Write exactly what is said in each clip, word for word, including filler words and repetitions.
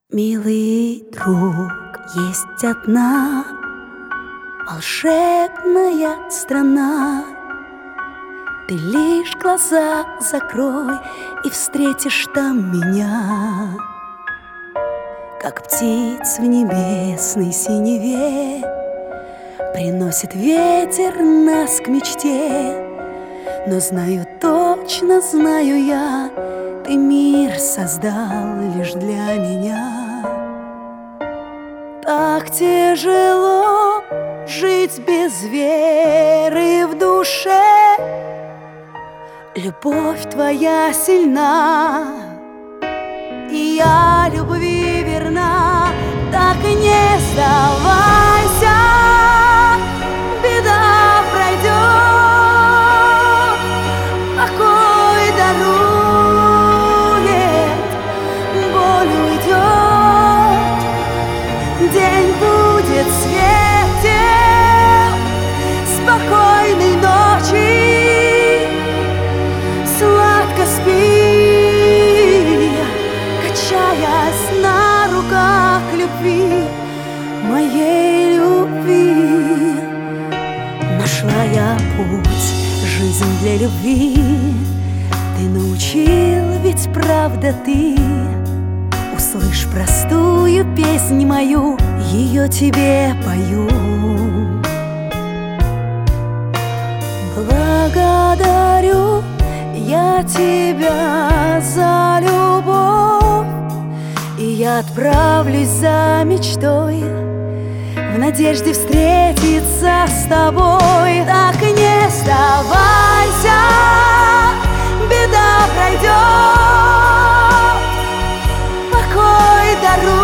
Милый друг, есть одна волшебная страна. Ты лишь глаза закрой и встретишь там меня, как птиц в небесной синеве приносит ветер нас к мечте. Но знаю, точно знаю я, ты мир создал лишь для меня. Так тяжело жить без веры в душе. Любовь твоя сильна, и я любви верна. Так и не сдавайся, беда пройдет, покой дарует, боль уйдет, день будет светел, спокойной ночи, сладко спи, качаясь на руках любви, моей любви. Нашла я путь, жизнь для любви, ты научил, ведь правда ты. Услышь простую песнь мою, ее тебе пою. Благодарю я тебя за любовь, и я отправлюсь за мечтой в надежде встретиться с тобой. Так и не сдавайся, беда пройдет, покой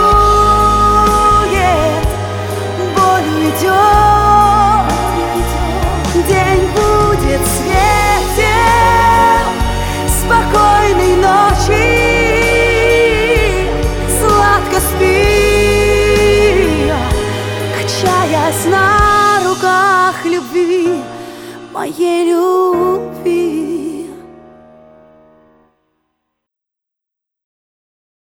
дарует, боль уйдет, день будет светел, спокойной ночи, сладко спи, качаясь на руках любви, моей любви.